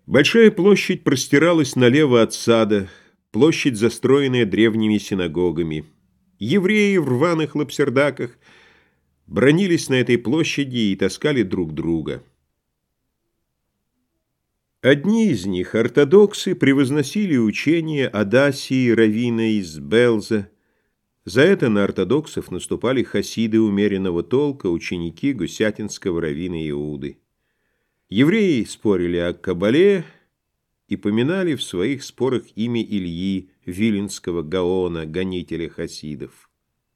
Большая площадь простиралась налево от сада, площадь, застроенная древними синагогами. Евреи в рваных лапсердаках бранились на этой площади и таскали друг друга. Одни из них, ортодоксы, превозносили учение Адасии, раввина из Белза. За это на ортодоксов наступали хасиды умеренного толка, ученики гусятинского раввина Иуды. Евреи спорили о Кабале и поминали в своих спорах имя Ильи, виленского Гаона, гонителя хасидов.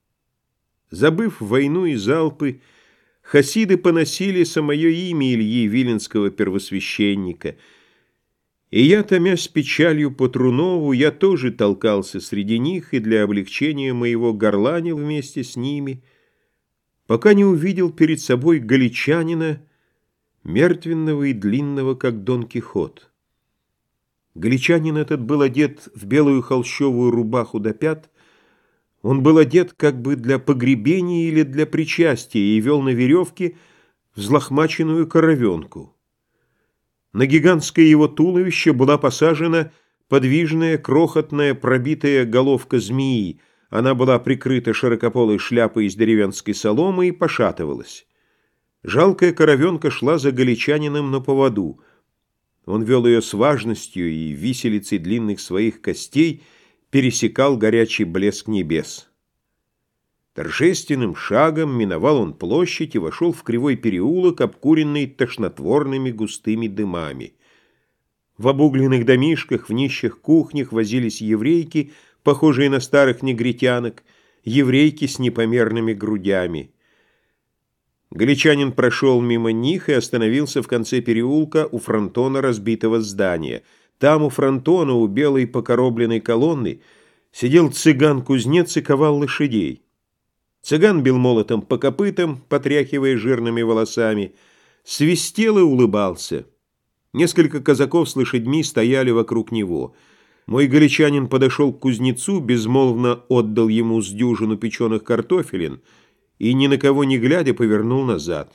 Забыв войну и залпы, хасиды поносили самое имя Ильи, виленского первосвященника. И я, томясь печалью по Трунову, я тоже толкался среди них и для облегчения моего горланил вместе с ними, пока не увидел перед собой галичанина, мертвенного и длинного, как Дон Кихот. Галичанин этот был одет в белую холщовую рубаху до пят. Он был одет как бы для погребения или для причастия и вел на веревке взлохмаченную коровенку. На гигантское его туловище была посажена подвижная, крохотная, пробитая головка змеи. Она была прикрыта широкополой шляпой из деревенской соломы и пошатывалась. Жалкая коровенка шла за галичанином на поводу. Он вел ее с важностью и виселицей длинных своих костей пересекал горячий блеск небес. Торжественным шагом миновал он площадь и вошел в кривой переулок, обкуренный тошнотворными густыми дымами. В обугленных домишках, в нищих кухнях возились еврейки, похожие на старых негритянок, еврейки с непомерными грудями. Галичанин прошел мимо них и остановился в конце переулка у фронтона разбитого здания. Там у фронтона, у белой покоробленной колонны, сидел цыган-кузнец и ковал лошадей. Цыган бил молотом по копытам, потряхивая жирными волосами, свистел и улыбался. Несколько казаков с лошадьми стояли вокруг него. Мой галичанин подошел к кузнецу, безмолвно отдал ему с дюжину печеных картофелин и, ни на кого не глядя, повернул назад.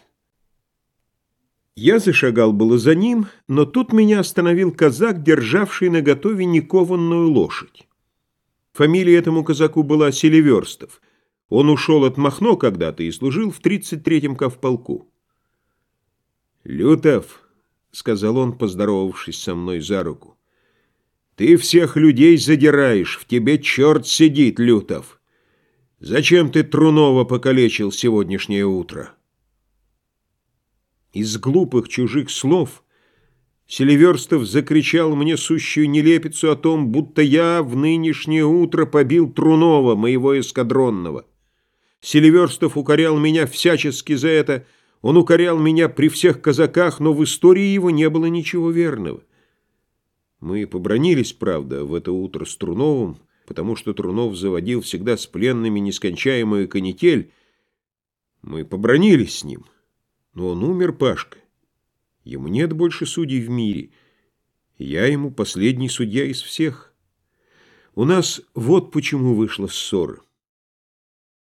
Я зашагал было за ним, но тут меня остановил казак, державший наготове некованную лошадь. Фамилия этому казаку была Селиверстов. Он ушел от Махно когда-то и служил в 33-м кавполку. «Лютов», — сказал он, поздоровавшись со мной за руку, — «ты всех людей задираешь, в тебе черт сидит, Лютов. Зачем ты Трунова покалечил сегодняшнее утро?» Из глупых чужих слов Селиверстов закричал мне сущую нелепицу о том, будто я в нынешнее утро побил Трунова, моего эскадронного. Селиверстов укорял меня всячески за это, он укорял меня при всех казаках, но в истории его не было ничего верного. Мы побранились, правда, в это утро с Труновым, потому что Трунов заводил всегда с пленными нескончаемую канитель. Мы побранились с ним, но он умер, Пашка. Ему нет больше судей в мире. Я ему последний судья из всех. У нас вот почему вышла ссора.